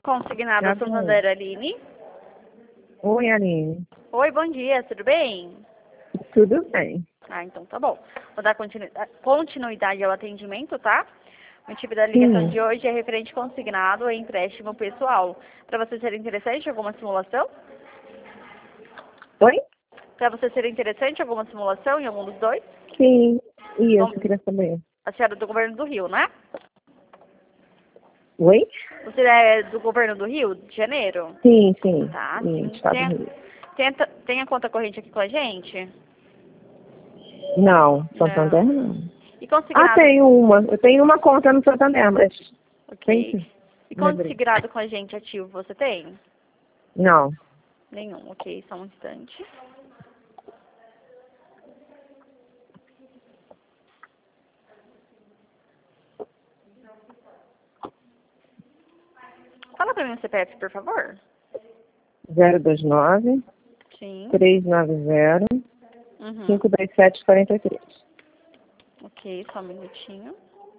Consignado Tá bom. Santander, Aline. Oi, Aline. Oi, bom dia, tudo bem? Tudo bem? Ah, então tá bom. Vou dar continuidade ao atendimento, tá? O motivo da ligação Sim. de hoje é referente consignado e empréstimo pessoal. Para você ser interessante, alguma simulação? Oi? Para você ser interessante, alguma simulação em algum dos dois? Sim. Isso, Bom, eu queria saber. a senhora é do governo do Rio, né? Oi? Você é do governo do Rio de Janeiro? Sim, sim. Tá, Sim, sim. Estado do Rio. Tem a conta corrente aqui com a gente? Não, Santander Não. não. E Ah, consignado, tenho uma. Eu tenho uma conta no Santander, mas tem ok. sim. E Lembrei. consignado com a gente ativo, você tem? Não. Nenhum, ok, só um instante. Fala pra mim o CPF, por favor. 029 Sim. 390 Uhum. 527 43. Ok, só um minutinho.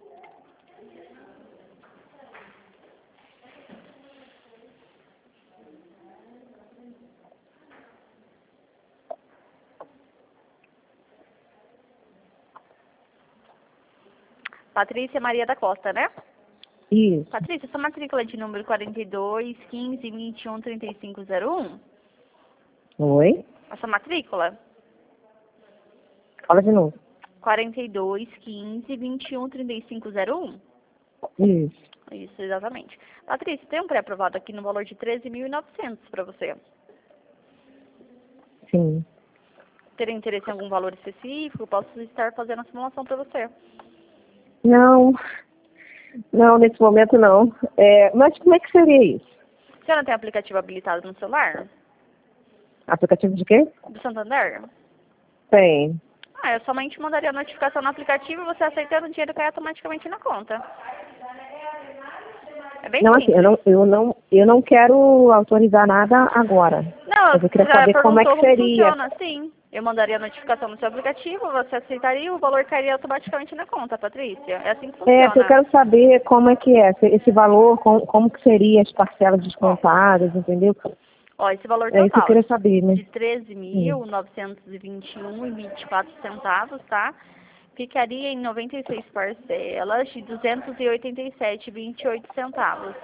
Patrícia Maria da Costa, né? Isso. Patrícia, sua matrícula é de número 42 15 21 3501? Oi? A sua matrícula? Fala de novo. 42 15 21 3501? Isso. Isso, exatamente. Patrícia, tem um pré-aprovado aqui no valor de 13.900 para você. Sim. Teria interesse em algum valor específico? Posso estar fazendo a simulação para você. Não. Não, nesse momento não. Mas como é que seria isso? A senhora tem aplicativo habilitado no celular? Aplicativo de quê? Do Santander? Tem. Ah, eu somente mandaria a notificação no aplicativo e você aceitando o dinheiro cai automaticamente na conta. É bem Não, assim, simples. eu não quero autorizar nada agora. Não, Mas eu queria já saber como é perguntou que como seria. funciona. Sim. Eu mandaria a notificação no seu aplicativo, você aceitaria e o valor cairia automaticamente na conta, Patrícia. É assim que Porque eu funciona. quero saber como é que é, esse valor, como que seria as parcelas Ó, descontadas, entendeu? ó, esse valor É isso que eu total queria saber, né? de 13.921,24 tá? Ficaria em 96 parcelas de 287,28.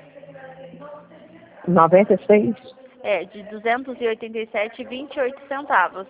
96? É, de 287,28.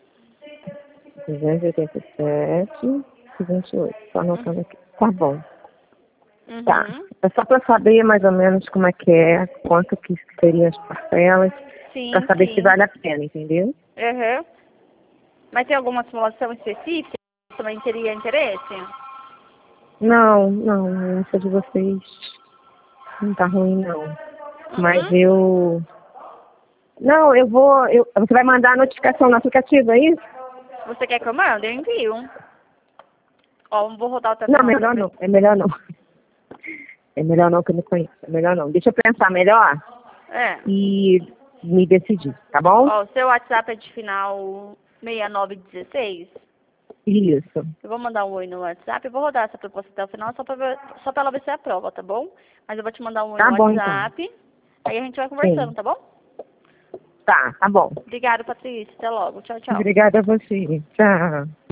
287 e 28. Só anotando aqui. Tá bom. Tá. Uhum. É só para saber mais ou menos como é que é, quanto que seriam as parcelas, para Sim, saber se sim. vale a pena, entendeu? Uhum. Mas tem alguma simulação específica que também teria interesse? Não, não, essa de vocês não tá ruim, não. Mas Uhum. eu. Não, você vai mandar a notificação no aplicativo, é isso? Você quer que eu mande? Eu envio. Ó, vou rodar o Não, telefone melhor não. É melhor não. É melhor não que eu não conheço. É melhor não. Deixa eu pensar melhor É. e me decidir, tá bom? Ó, o seu WhatsApp é de final 6916. Isso. Eu vou mandar um oi no WhatsApp e vou rodar essa proposta até o final só pra ela ver se é a prova, tá bom? Mas eu vou te mandar um oi no Tá bom, então. WhatsApp. Aí a gente vai conversando, Sim. tá bom? Tá bom. Obrigada, Patrícia. Até logo. Tchau, tchau. Obrigada a você. Tchau.